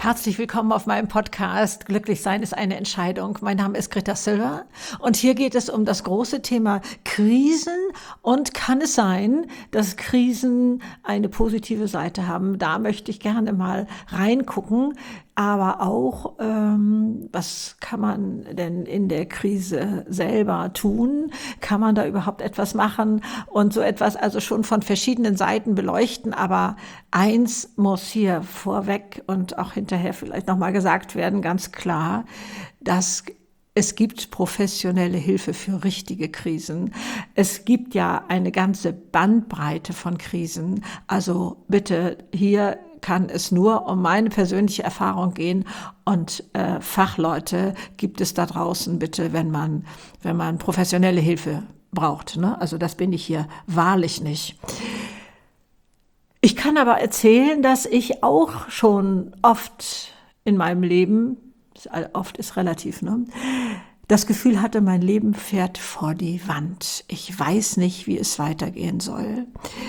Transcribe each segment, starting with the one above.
Herzlich willkommen auf meinem Podcast Glücklich sein ist eine Entscheidung. Mein Name ist Greta Silver und hier geht es um das große Thema Krisen und kann es sein, dass Krisen eine positive Seite haben? Da möchte ich gerne mal reingucken, aber auch, was kann man denn in der Krise selber tun? Kann man da überhaupt etwas machen und so etwas also schon von verschiedenen Seiten beleuchten? Aber eins muss hier vorweg und auch hinterher vielleicht nochmal gesagt werden, ganz klar, dass es gibt professionelle Hilfe für richtige Krisen. Es gibt ja eine ganze Bandbreite von Krisen. Also bitte, hier kann es nur um meine persönliche Erfahrung gehen und Fachleute gibt es da draußen bitte, wenn man professionelle Hilfe braucht, ne? Also das bin ich hier wahrlich nicht. Ich kann aber erzählen, dass ich auch schon oft in meinem Leben, oft ist relativ, ne, das Gefühl hatte, mein Leben fährt vor die Wand. Ich weiß nicht, wie es weitergehen soll.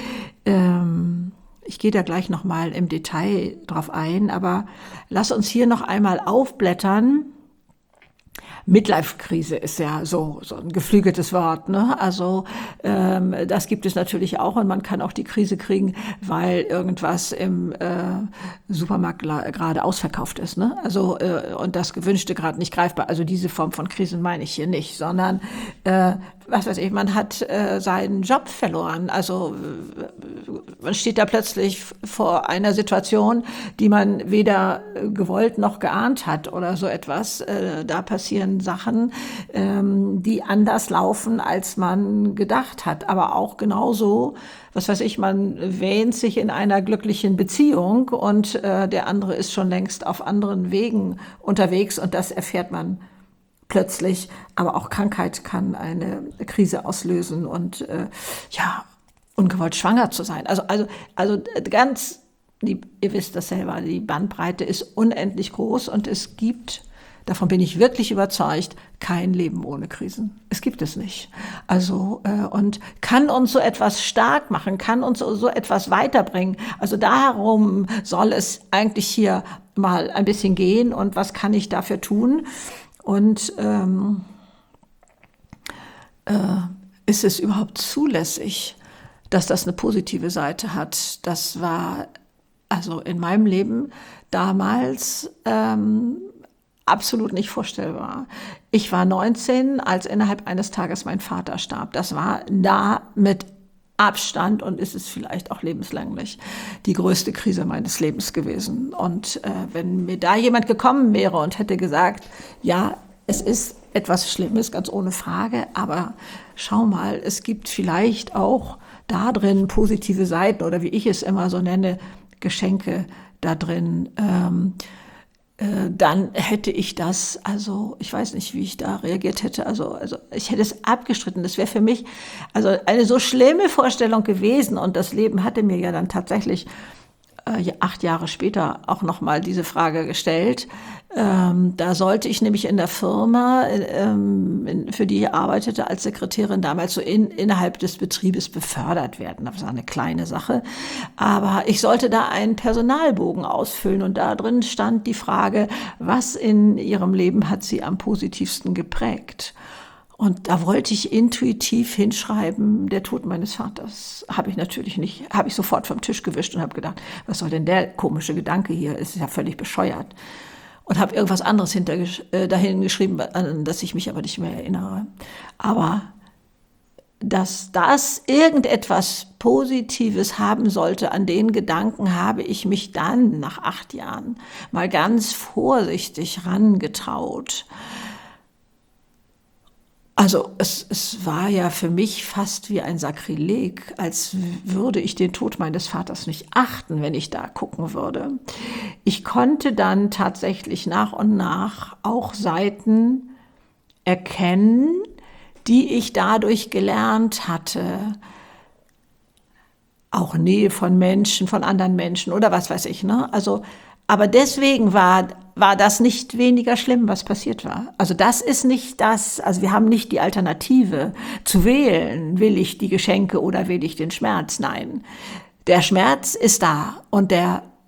Ich gehe da gleich noch mal im Detail drauf ein, aber lass uns hier noch einmal aufblättern. Midlife-Krise ist ja so ein geflügeltes Wort, ne? Also das gibt es natürlich auch und man kann auch die Krise kriegen, weil irgendwas im Supermarkt gerade ausverkauft ist, ne? Also und das Gewünschte gerade nicht greifbar. Also diese Form von Krisen meine ich hier nicht, sondern was weiß ich, man hat seinen Job verloren. Also man steht da plötzlich vor einer Situation, die man weder gewollt noch geahnt hat oder so etwas. Da passieren Sachen, die anders laufen, als man gedacht hat. Aber auch genauso, was weiß ich, man wähnt sich in einer glücklichen Beziehung und der andere ist schon längst auf anderen Wegen unterwegs und das erfährt man plötzlich. Aber auch Krankheit kann eine Krise auslösen und ungewollt schwanger zu sein. Also ganz, ihr wisst das selber, die Bandbreite ist unendlich groß und es gibt, davon bin ich wirklich überzeugt, kein Leben ohne Krisen. Es gibt es nicht. Also und kann uns so etwas stark machen, kann uns so etwas weiterbringen. Also darum soll es eigentlich hier mal ein bisschen gehen und was kann ich dafür tun? Und ist es überhaupt zulässig, dass das eine positive Seite hat? Das war also in meinem Leben damals absolut nicht vorstellbar. Ich war 19, als innerhalb eines Tages mein Vater starb. Das war da mit Abstand und ist es vielleicht auch lebenslänglich die größte Krise meines Lebens gewesen. Und wenn mir da jemand gekommen wäre und hätte gesagt, ja, es ist etwas Schlimmes, ganz ohne Frage, aber schau mal, es gibt vielleicht auch da drin positive Seiten oder wie ich es immer so nenne, Geschenke da drin, dann hätte ich das, also ich weiß nicht, wie ich da reagiert hätte, also ich hätte es abgestritten. Das wäre für mich also eine so schlimme Vorstellung gewesen und das Leben hatte mir ja dann tatsächlich 8 Jahre später auch noch mal diese Frage gestellt. Da sollte ich nämlich in der Firma, für die ich arbeitete als Sekretärin, damals so innerhalb des Betriebes befördert werden. Das war eine kleine Sache. Aber ich sollte da einen Personalbogen ausfüllen und da drin stand die Frage, was in ihrem Leben hat sie am positivsten geprägt? Und da wollte ich intuitiv hinschreiben, der Tod meines Vaters. Habe ich natürlich nicht, habe ich sofort vom Tisch gewischt und habe gedacht, was soll denn der komische Gedanke hier? Es ist ja völlig bescheuert. Und habe irgendwas anderes dahin geschrieben, an das ich mich aber nicht mehr erinnere. Aber dass das irgendetwas Positives haben sollte, an den Gedanken habe ich mich dann nach 8 Jahren mal ganz vorsichtig rangetraut. Also es war ja für mich fast wie ein Sakrileg, als würde ich den Tod meines Vaters nicht achten, wenn ich da gucken würde. Ich konnte dann tatsächlich nach und nach auch Seiten erkennen, die ich dadurch gelernt hatte. Auch Nähe von Menschen, von anderen Menschen oder was weiß ich, ne? Also, aber deswegen war das nicht weniger schlimm, was passiert war. Also das ist nicht das, also wir haben nicht die Alternative zu wählen, will ich die Geschenke oder will ich den Schmerz? Nein, der Schmerz ist da und der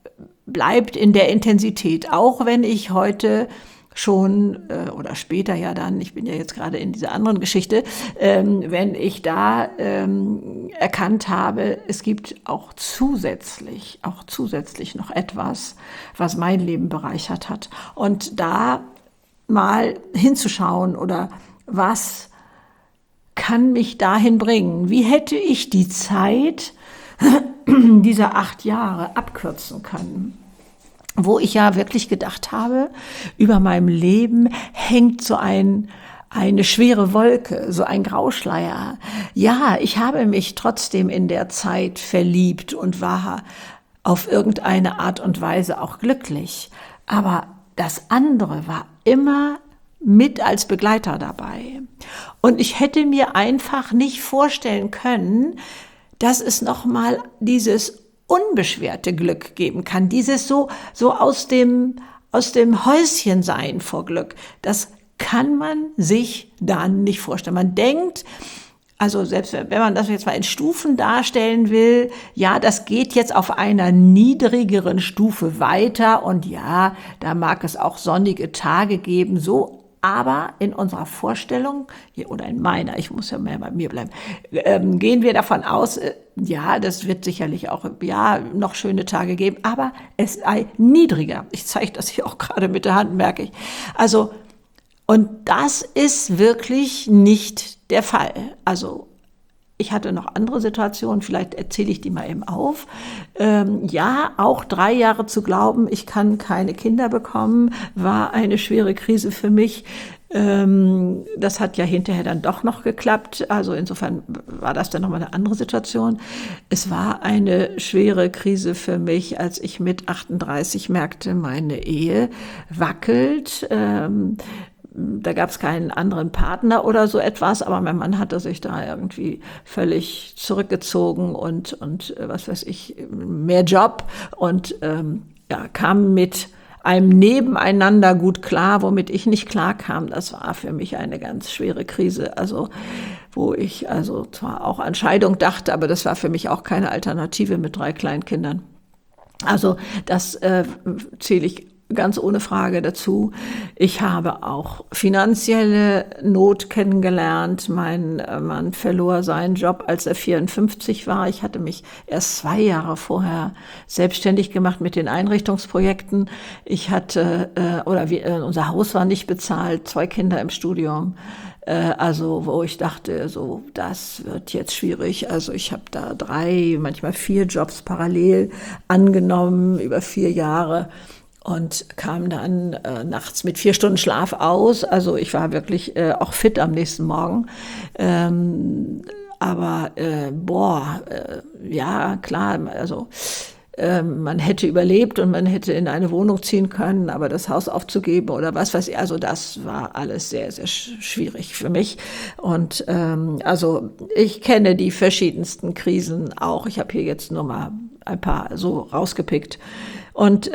bleibt in der Intensität, auch wenn ich heute schon oder später ja dann, ich bin ja jetzt gerade in dieser anderen Geschichte, wenn ich da erkannt habe, es gibt auch zusätzlich noch etwas, was mein Leben bereichert hat. Und da mal hinzuschauen oder was kann mich dahin bringen? Wie hätte ich die Zeit dieser 8 Jahre abkürzen können? Wo ich ja wirklich gedacht habe, über meinem Leben hängt so eine schwere Wolke, so ein Grauschleier. Ja, ich habe mich trotzdem in der Zeit verliebt und war auf irgendeine Art und Weise auch glücklich. Aber das andere war immer mit als Begleiter dabei. Und ich hätte mir einfach nicht vorstellen können, dass es nochmal dieses unbeschwerte Glück geben kann, dieses so aus dem Häuschen sein vor Glück. Das kann man sich dann nicht vorstellen. Man denkt, also selbst wenn man das jetzt mal in Stufen darstellen will, ja, das geht jetzt auf einer niedrigeren Stufe weiter und ja, da mag es auch sonnige Tage geben, so. Aber in unserer Vorstellung, oder in meiner, ich muss ja mehr bei mir bleiben, gehen wir davon aus, ja, das wird sicherlich auch ja, noch schöne Tage geben, aber es sei niedriger. Ich zeige das hier auch gerade mit der Hand, merke ich. Also, und das ist wirklich nicht der Fall. Also, ich hatte noch andere Situationen, vielleicht erzähle ich die mal eben auf. Ja, auch 3 Jahre zu glauben, ich kann keine Kinder bekommen, war eine schwere Krise für mich. Das hat ja hinterher dann doch noch geklappt. Also insofern war das dann nochmal eine andere Situation. Es war eine schwere Krise für mich, als ich mit 38 merkte, meine Ehe wackelt. Da gab es keinen anderen Partner oder so etwas, aber mein Mann hatte sich da irgendwie völlig zurückgezogen und was weiß ich, mehr Job und ja, kam mit einem Nebeneinander gut klar, womit ich nicht klar kam. Das war für mich eine ganz schwere Krise, also wo ich also zwar auch an Scheidung dachte, aber das war für mich auch keine Alternative mit 3 Kleinkindern. Also das zähle ich ganz ohne Frage dazu. Ich habe auch finanzielle Not kennengelernt. Mein Mann verlor seinen Job, als er 54 war. Ich hatte mich erst 2 Jahre vorher selbstständig gemacht mit den Einrichtungsprojekten. Ich hatte, unser Haus war nicht bezahlt, 2 Kinder im Studium. Also wo ich dachte, so das wird jetzt schwierig. Also ich habe da 3, manchmal 4 Jobs parallel angenommen über 4 Jahre. Und kam dann nachts mit 4 Stunden Schlaf aus. Also ich war wirklich auch fit am nächsten Morgen. Ja, klar, also man hätte überlebt und man hätte in eine Wohnung ziehen können, aber das Haus aufzugeben oder was weiß ich, also das war alles sehr, sehr schwierig für mich. Und also ich kenne die verschiedensten Krisen auch. Ich habe hier jetzt nur mal ein paar so rausgepickt. Und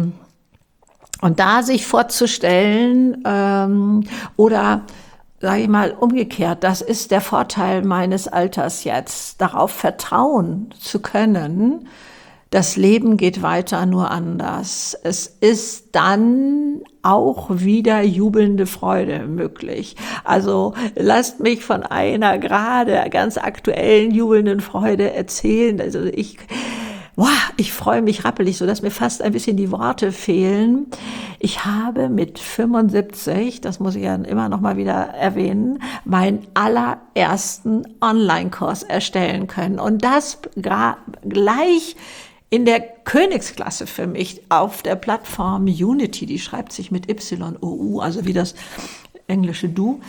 da sich vorzustellen oder, sage ich mal, umgekehrt, das ist der Vorteil meines Alters jetzt, darauf vertrauen zu können, das Leben geht weiter, nur anders. Es ist dann auch wieder jubelnde Freude möglich. Also lasst mich von einer gerade ganz aktuellen jubelnden Freude erzählen. Also ich freue mich rappelig, so dass mir fast ein bisschen die Worte fehlen. Ich habe mit 75, das muss ich ja immer noch mal wieder erwähnen, meinen allerersten Online-Kurs erstellen können. Und das gleich in der Königsklasse für mich auf der Plattform Unity, die schreibt sich mit YOU, also wie das englische Du,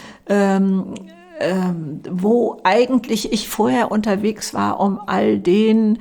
wo eigentlich ich vorher unterwegs war, um all den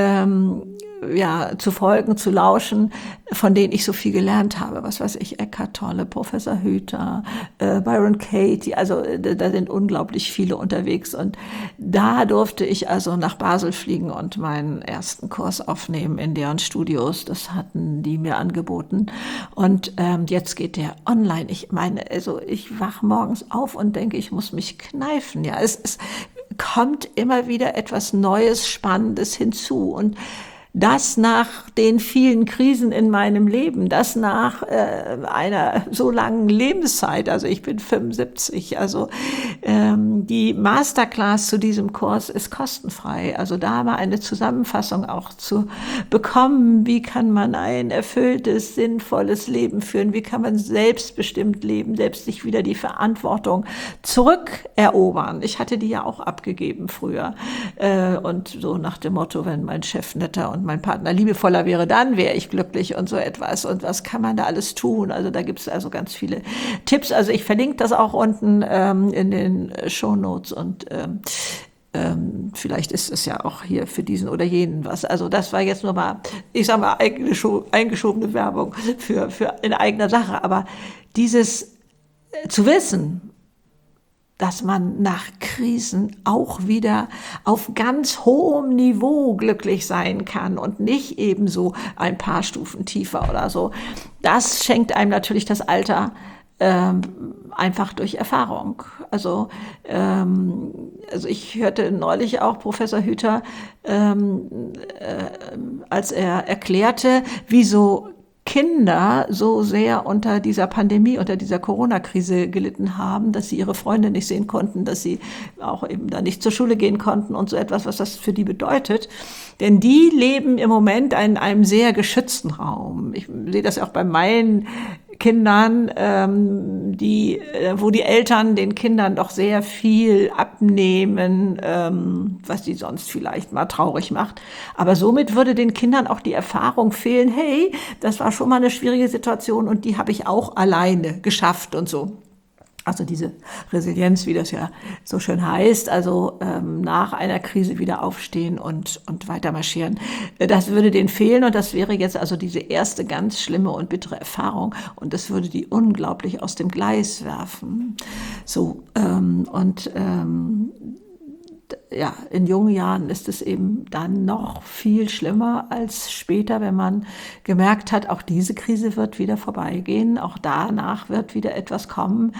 zu folgen, zu lauschen, von denen ich so viel gelernt habe. Was weiß ich, Eckhart Tolle, Professor Hüther, Byron Katie, also da sind unglaublich viele unterwegs. Und da durfte ich also nach Basel fliegen und meinen ersten Kurs aufnehmen in deren Studios. Das hatten die mir angeboten. Und jetzt geht der online. Ich meine, also ich wach morgens auf und denke, ich muss mich kneifen. Ja, es kommt immer wieder etwas Neues, Spannendes hinzu. Und das nach den vielen Krisen in meinem Leben, das nach einer so langen Lebenszeit, also ich bin 75, also die Masterclass zu diesem Kurs ist kostenfrei. Also da war eine Zusammenfassung auch zu bekommen, wie kann man ein erfülltes, sinnvolles Leben führen, wie kann man selbstbestimmt leben, selbst sich wieder die Verantwortung zurückerobern. Ich hatte die ja auch abgegeben früher und so nach dem Motto, wenn mein Chef netter und mein Partner liebevoller wäre, dann wäre ich glücklich und so etwas. Und was kann man da alles tun? Also da gibt es also ganz viele Tipps. Also ich verlinke das auch unten in den Shownotes und vielleicht ist es ja auch hier für diesen oder jenen was. Also das war jetzt nur mal, ich sag mal, eingeschobene Werbung für in eigener Sache. Aber dieses zu wissen, dass man nach Krisen auch wieder auf ganz hohem Niveau glücklich sein kann und nicht eben so ein paar Stufen tiefer oder so. Das schenkt einem natürlich das Alter einfach durch Erfahrung. Also ich hörte neulich auch Professor Hüther, als er erklärte, wieso Kinder so sehr unter dieser Pandemie, unter dieser Corona-Krise gelitten haben, dass sie ihre Freunde nicht sehen konnten, dass sie auch eben da nicht zur Schule gehen konnten und so etwas, was das für die bedeutet. Denn die leben im Moment in einem sehr geschützten Raum. Ich sehe das auch bei meinen Kindern, wo die Eltern den Kindern doch sehr viel abnehmen, was die sonst vielleicht mal traurig macht. Aber somit würde den Kindern auch die Erfahrung fehlen, hey, das war schon mal eine schwierige Situation und die habe ich auch alleine geschafft und so. Also diese Resilienz, wie das ja so schön heißt, also nach einer Krise wieder aufstehen und weiter marschieren. Das würde denen fehlen und das wäre jetzt also diese erste ganz schlimme und bittere Erfahrung und das würde die unglaublich aus dem Gleis werfen. So ja, in jungen Jahren ist es eben dann noch viel schlimmer als später, wenn man gemerkt hat, auch diese Krise wird wieder vorbeigehen, auch danach wird wieder etwas kommen.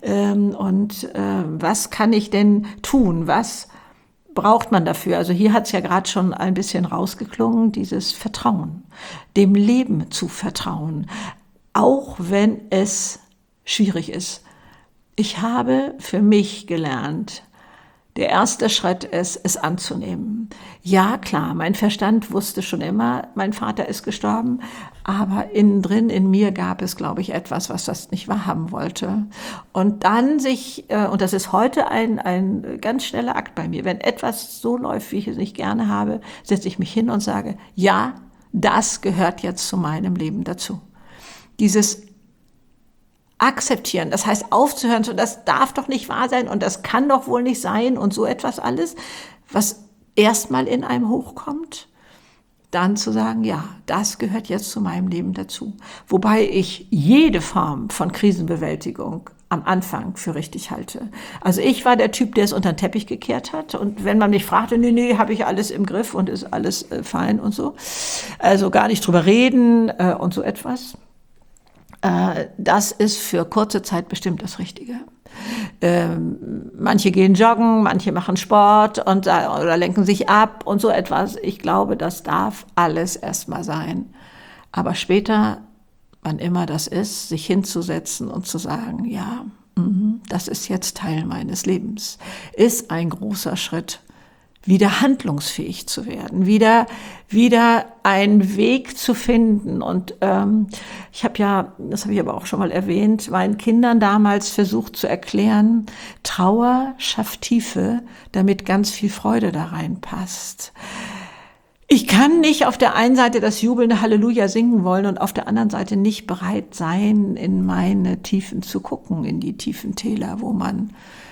Was kann ich denn tun? Was braucht man dafür? Also hier hat es ja gerade schon ein bisschen rausgeklungen, dieses Vertrauen, dem Leben zu vertrauen, auch wenn es schwierig ist. Ich habe für mich gelernt, der erste Schritt ist, es anzunehmen. Ja, klar, mein Verstand wusste schon immer, mein Vater ist gestorben, aber innen drin in mir gab es, glaube ich, etwas, was das nicht wahrhaben wollte. Und dann und das ist heute ein ganz schneller Akt bei mir, wenn etwas so läuft, wie ich es nicht gerne habe, setze ich mich hin und sage, ja, das gehört jetzt zu meinem Leben dazu. Dieses akzeptieren, das heißt aufzuhören, so das darf doch nicht wahr sein und das kann doch wohl nicht sein und so etwas alles, was erstmal in einem hochkommt, dann zu sagen, ja, das gehört jetzt zu meinem Leben dazu. Wobei ich jede Form von Krisenbewältigung am Anfang für richtig halte. Also ich war der Typ, der es unter den Teppich gekehrt hat und wenn man mich fragte, nee, habe ich alles im Griff und ist alles fein und so, also gar nicht drüber reden und so etwas. Das ist für kurze Zeit bestimmt das Richtige. Manche gehen joggen, manche machen Sport oder lenken sich ab und so etwas. Ich glaube, das darf alles erstmal sein. Aber später, wann immer das ist, sich hinzusetzen und zu sagen, ja, das ist jetzt Teil meines Lebens, ist ein großer Schritt, wieder handlungsfähig zu werden, wieder einen Weg zu finden. Und ich habe ja, das habe ich aber auch schon mal erwähnt, meinen Kindern damals versucht zu erklären, Trauer schafft Tiefe, damit ganz viel Freude da reinpasst. Ich kann nicht auf der einen Seite das jubelnde Halleluja singen wollen und auf der anderen Seite nicht bereit sein, in meine Tiefen zu gucken, in die tiefen Täler, wo man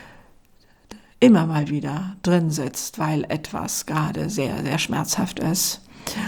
immer mal wieder drin sitzt, weil etwas gerade sehr, sehr schmerzhaft ist.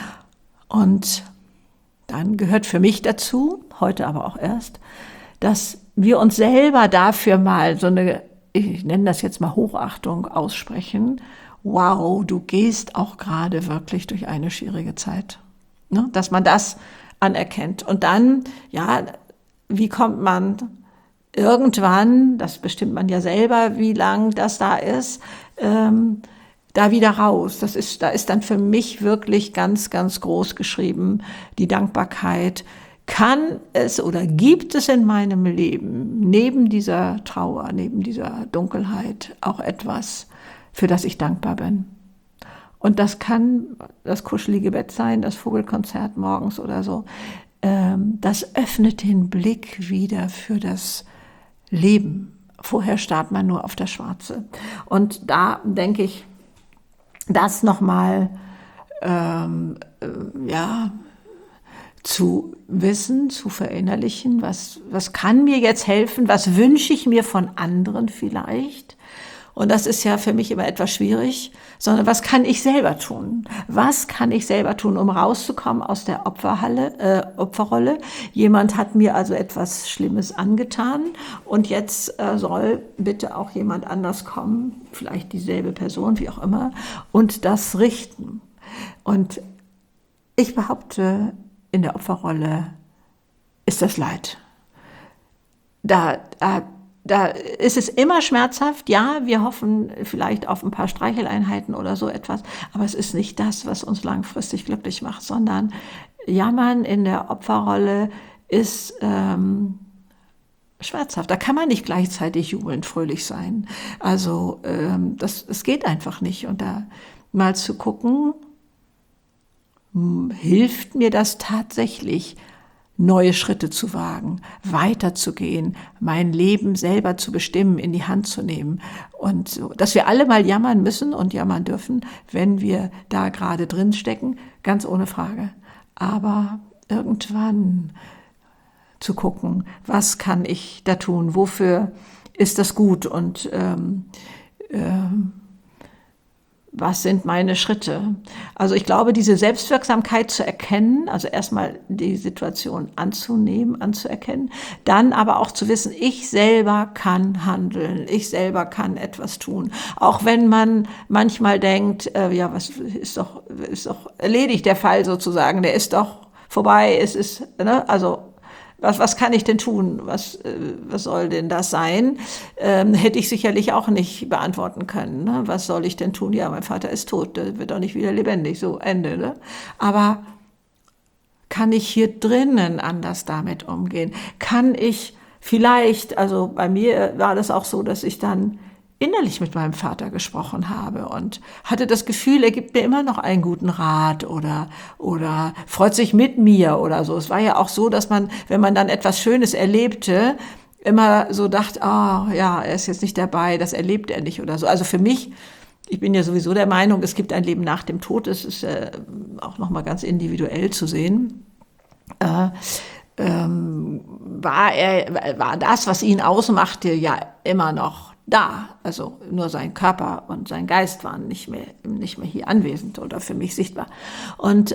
Und dann gehört für mich dazu, heute aber auch erst, dass wir uns selber dafür mal so eine, ich nenne das jetzt mal Hochachtung aussprechen. Wow, du gehst auch gerade wirklich durch eine schwierige Zeit. Ne? Dass man das anerkennt. Und dann, ja, wie kommt man irgendwann, das bestimmt man ja selber, wie lang das da ist, da wieder raus. Da ist dann für mich wirklich ganz, ganz groß geschrieben, die Dankbarkeit. Kann es oder gibt es in meinem Leben neben dieser Trauer, neben dieser Dunkelheit auch etwas, für das ich dankbar bin? Und das kann das kuschelige Bett sein, das Vogelkonzert morgens oder so. Das öffnet den Blick wieder für das Leben. Vorher starrt man nur auf das Schwarze. Und da denke ich, das nochmal zu wissen, zu verinnerlichen, was kann mir jetzt helfen, was wünsche ich mir von anderen vielleicht. Und das ist ja für mich immer etwas schwierig, sondern was kann ich selber tun? Was kann ich selber tun, um rauszukommen aus der Opferrolle? Jemand hat mir also etwas Schlimmes angetan und jetzt soll bitte auch jemand anders kommen, vielleicht dieselbe Person, wie auch immer, und das richten. Und ich behaupte, in der Opferrolle ist das Leid. Da ist es immer schmerzhaft. Ja, wir hoffen vielleicht auf ein paar Streicheleinheiten oder so etwas, aber es ist nicht das, was uns langfristig glücklich macht, sondern Jammern in der Opferrolle ist schmerzhaft. Da kann man nicht gleichzeitig jubelnd fröhlich sein. Also das geht einfach nicht. Und da mal zu gucken, hilft mir das tatsächlich, neue Schritte zu wagen, weiterzugehen, mein Leben selber zu bestimmen, in die Hand zu nehmen. Und so, dass wir alle mal jammern müssen und jammern dürfen, wenn wir da gerade drin stecken, ganz ohne Frage. Aber irgendwann zu gucken, was kann ich da tun, wofür ist das gut und was sind meine Schritte? Also ich glaube, diese Selbstwirksamkeit zu erkennen, also erstmal die Situation anzunehmen, anzuerkennen, dann aber auch zu wissen, ich selber kann handeln, ich selber kann etwas tun. Auch wenn man manchmal denkt, ja, was ist doch erledigt, der Fall sozusagen, der ist doch vorbei, es ist, ne, also was kann ich denn tun? Was soll denn das sein? Hätte ich sicherlich auch nicht beantworten können. Ne? Was soll ich denn tun? Ja, mein Vater ist tot, der wird doch nicht wieder lebendig. So, Ende. Ne? Aber kann ich hier drinnen anders damit umgehen? Kann ich vielleicht, also bei mir war das auch so, dass ich dann innerlich mit meinem Vater gesprochen habe und hatte das Gefühl, er gibt mir immer noch einen guten Rat oder freut sich mit mir oder so. Es war ja auch so, dass man, wenn man dann etwas Schönes erlebte, immer so dachte, ja, er ist jetzt nicht dabei, das erlebt er nicht oder so. Also für mich, ich bin ja sowieso der Meinung, es gibt ein Leben nach dem Tod. Es ist auch nochmal ganz individuell zu sehen. War das, was ihn ausmachte, ja immer noch da. Also nur sein Körper und sein Geist waren nicht mehr hier anwesend oder für mich sichtbar. Und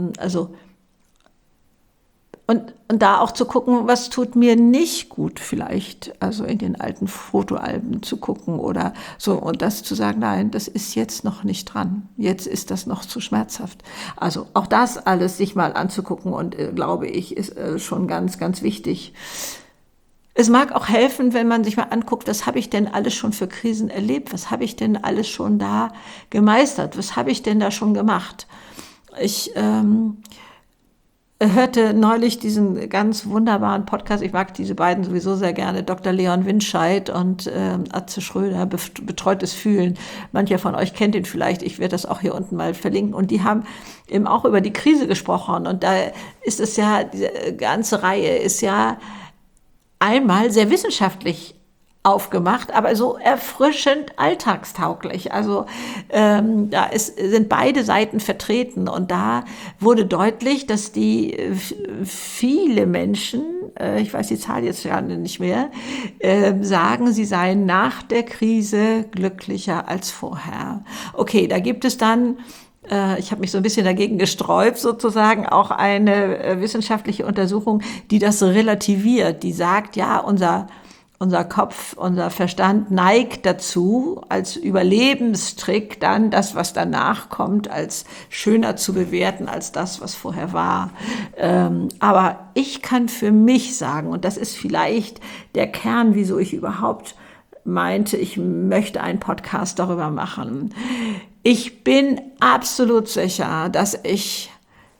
und da auch zu gucken, was tut mir nicht gut vielleicht, also in den alten Fotoalben zu gucken oder so und das zu sagen, nein, das ist jetzt noch nicht dran, jetzt ist das noch zu schmerzhaft. Also auch das alles sich mal anzugucken und glaube ich, ist schon ganz, ganz wichtig. Es mag auch helfen, wenn man sich mal anguckt, was habe ich denn alles schon für Krisen erlebt, was habe ich denn alles schon da gemeistert, was habe ich denn da schon gemacht. Ich hörte neulich diesen ganz wunderbaren Podcast, ich mag diese beiden sowieso sehr gerne, Dr. Leon Winscheid und Atze Schröder, Betreutes Fühlen. Mancher von euch kennt ihn vielleicht, ich werde das auch hier unten mal verlinken. Und die haben eben auch über die Krise gesprochen. Und da ist es ja, diese ganze Reihe ist ja einmal sehr wissenschaftlich aufgemacht, aber so erfrischend alltagstauglich. Also sind beide Seiten vertreten und da wurde deutlich, dass die viele Menschen, ich weiß die Zahl jetzt gerade nicht mehr, sagen, sie seien nach der Krise glücklicher als vorher. Okay, da gibt es dann, ich habe mich so ein bisschen dagegen gesträubt, sozusagen, auch eine wissenschaftliche Untersuchung, die das relativiert, die sagt, ja, unser Kopf, unser Verstand neigt dazu, als Überlebenstrick dann das, was danach kommt, als schöner zu bewerten als das, was vorher war. Aber ich kann für mich sagen, und das ist vielleicht der Kern, wieso ich überhaupt meinte, ich möchte einen Podcast darüber machen. Ich bin absolut sicher, dass ich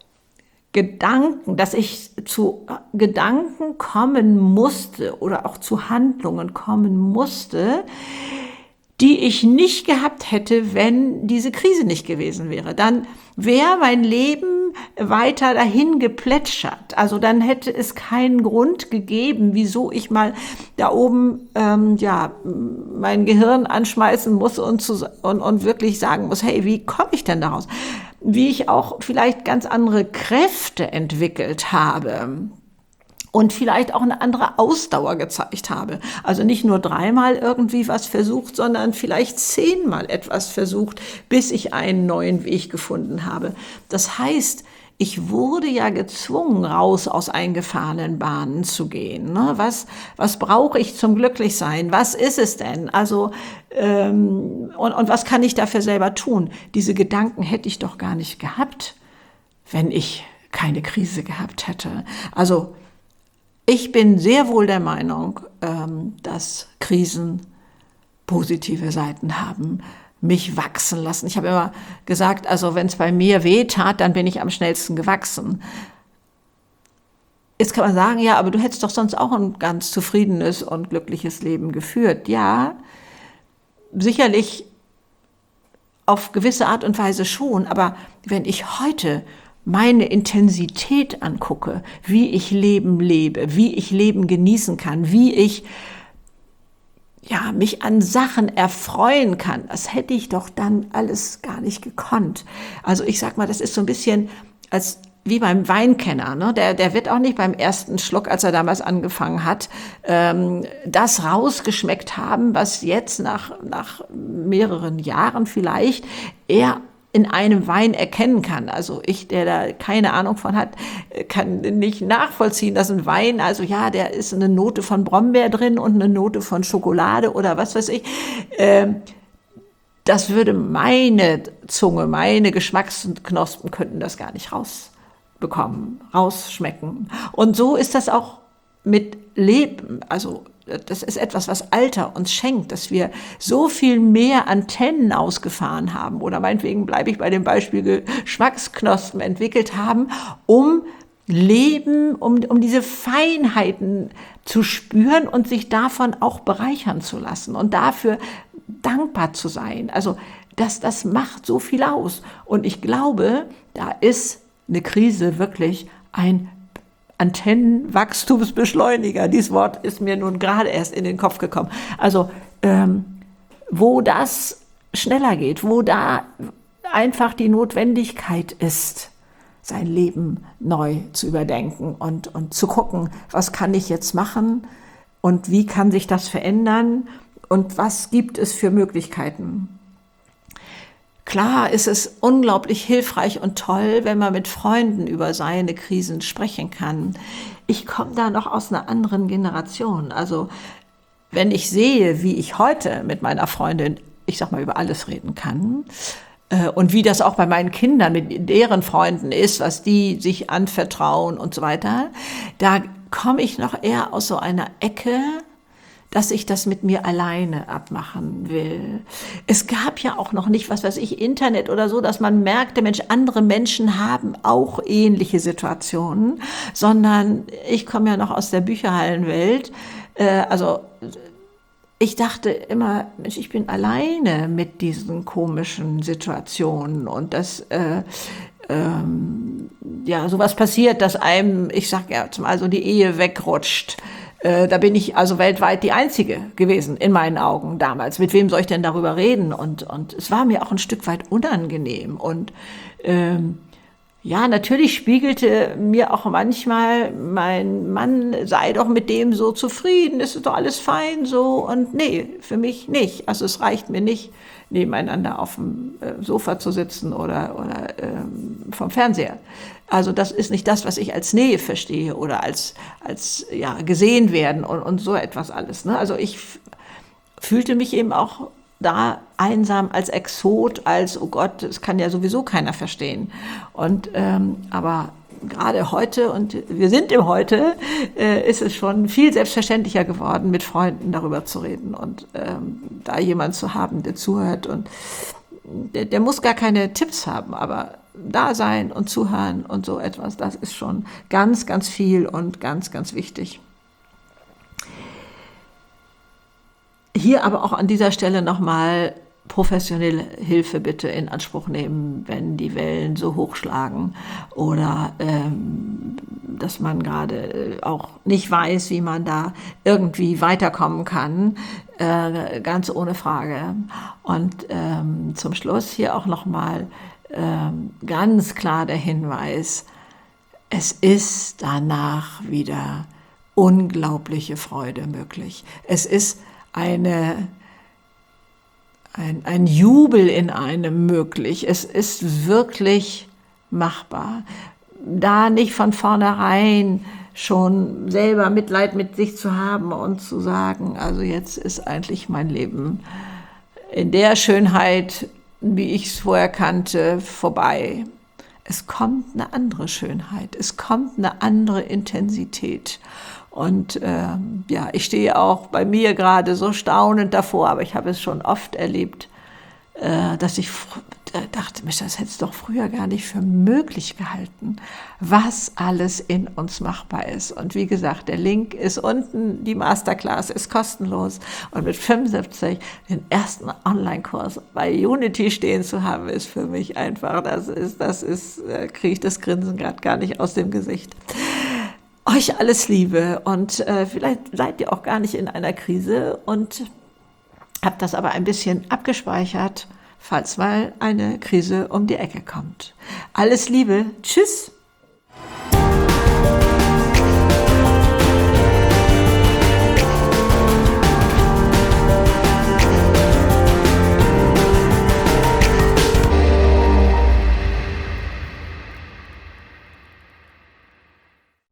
zu Gedanken kommen musste oder auch zu Handlungen kommen musste, die ich nicht gehabt hätte, wenn diese Krise nicht gewesen wäre. Dann wäre mein Leben weiter dahin geplätschert. Also dann hätte es keinen Grund gegeben, wieso ich mal da oben mein Gehirn anschmeißen muss und wirklich sagen muss, hey, wie komme ich denn daraus? Wie ich auch vielleicht ganz andere Kräfte entwickelt habe. Und vielleicht auch eine andere Ausdauer gezeigt habe. Also nicht nur 3-mal irgendwie was versucht, sondern vielleicht 10-mal etwas versucht, bis ich einen neuen Weg gefunden habe. Das heißt, ich wurde ja gezwungen, raus aus eingefahrenen Bahnen zu gehen. Ne? Was brauche ich zum Glücklichsein? Was ist es denn? Also und was kann ich dafür selber tun? Diese Gedanken hätte ich doch gar nicht gehabt, wenn ich keine Krise gehabt hätte. Also ich bin sehr wohl der Meinung, dass Krisen positive Seiten haben, mich wachsen lassen. Ich habe immer gesagt, also wenn es bei mir weh tat, dann bin ich am schnellsten gewachsen. Jetzt kann man sagen, ja, aber du hättest doch sonst auch ein ganz zufriedenes und glückliches Leben geführt. Ja, sicherlich auf gewisse Art und Weise schon, aber wenn ich heute meine Intensität angucke, wie ich Leben lebe, wie ich Leben genießen kann, wie ich mich an Sachen erfreuen kann, das hätte ich doch dann alles gar nicht gekonnt. Also ich sag mal, das ist so ein bisschen wie beim Weinkenner, ne? Der wird auch nicht beim ersten Schluck, als er damals angefangen hat, das rausgeschmeckt haben, was jetzt nach mehreren Jahren vielleicht er in einem Wein erkennen kann. Also ich, der da keine Ahnung von hat, kann nicht nachvollziehen, dass ein Wein, also ja, der ist eine Note von Brombeer drin und eine Note von Schokolade oder was weiß ich. Das würde meine Zunge, meine Geschmacksknospen könnten das gar nicht rausschmecken. Und so ist das auch mit Leben. Also das ist etwas, was Alter uns schenkt, dass wir so viel mehr Antennen ausgefahren haben oder meinetwegen bleibe ich bei dem Beispiel Geschmacksknospen entwickelt haben, um Leben, um diese Feinheiten zu spüren und sich davon auch bereichern zu lassen und dafür dankbar zu sein. Also das macht so viel aus. Und ich glaube, da ist eine Krise wirklich ein Antennenwachstumsbeschleuniger. Dieses Wort ist mir nun gerade erst in den Kopf gekommen. Also wo das schneller geht, wo da einfach die Notwendigkeit ist, sein Leben neu zu überdenken und zu gucken, was kann ich jetzt machen und wie kann sich das verändern und was gibt es für Möglichkeiten. Klar ist es unglaublich hilfreich und toll, wenn man mit Freunden über seine Krisen sprechen kann. Ich komme da noch aus einer anderen Generation. Also wenn ich sehe, wie ich heute mit meiner Freundin, ich sag mal, über alles reden kann und wie das auch bei meinen Kindern mit deren Freunden ist, was die sich anvertrauen und so weiter, da komme ich noch eher aus so einer Ecke, dass ich das mit mir alleine abmachen will. Es gab ja auch noch nicht, was weiß ich, Internet oder so, dass man merkte, Mensch, andere Menschen haben auch ähnliche Situationen, sondern ich komme ja noch aus der Bücherhallenwelt. Also ich dachte immer, Mensch, ich bin alleine mit diesen komischen Situationen und das sowas passiert, dass einem, ich sag ja zumal so, die Ehe wegrutscht. Da bin ich also weltweit die Einzige gewesen, in meinen Augen damals. Mit wem soll ich denn darüber reden? Und es war mir auch ein Stück weit unangenehm. Und natürlich spiegelte mir auch manchmal mein Mann, sei doch mit dem so zufrieden, ist doch alles fein so. Und nee, für mich nicht. Also es reicht mir nicht, nebeneinander auf dem Sofa zu sitzen oder vom Fernseher. Also das ist nicht das, was ich als Nähe verstehe oder als gesehen werden und so etwas alles. Ne? Also ich fühlte mich eben auch da einsam als Exot, als, oh Gott, das kann ja sowieso keiner verstehen. Und aber gerade heute, und wir sind im Heute, ist es schon viel selbstverständlicher geworden, mit Freunden darüber zu reden und da jemand zu haben, der zuhört und der muss gar keine Tipps haben, aber da sein und zuhören und so etwas, das ist schon ganz, ganz viel und ganz, ganz wichtig. Hier aber auch an dieser Stelle nochmal professionelle Hilfe bitte in Anspruch nehmen, wenn die Wellen so hochschlagen oder dass man gerade auch nicht weiß, wie man da irgendwie weiterkommen kann, ganz ohne Frage. Und zum Schluss hier auch nochmal ganz klar der Hinweis, es ist danach wieder unglaubliche Freude möglich. Es ist ein Jubel in einem möglich. Es ist wirklich machbar. Da nicht von vornherein schon selber Mitleid mit sich zu haben und zu sagen, also jetzt ist eigentlich mein Leben in der Schönheit, wie ich es vorher kannte, vorbei. Es kommt eine andere Schönheit, es kommt eine andere Intensität. Und ich stehe auch bei mir gerade so staunend davor, aber ich habe es schon oft erlebt, dass ich dachte, Mensch, das hätte es doch früher gar nicht für möglich gehalten, was alles in uns machbar ist. Und wie gesagt, der Link ist unten, die Masterclass ist kostenlos. Und mit 75 den ersten Online-Kurs bei Unity stehen zu haben, ist für mich einfach, kriege ich das Grinsen gerade gar nicht aus dem Gesicht. Euch alles Liebe und vielleicht seid ihr auch gar nicht in einer Krise und habt das aber ein bisschen abgespeichert, falls mal eine Krise um die Ecke kommt. Alles Liebe, tschüss!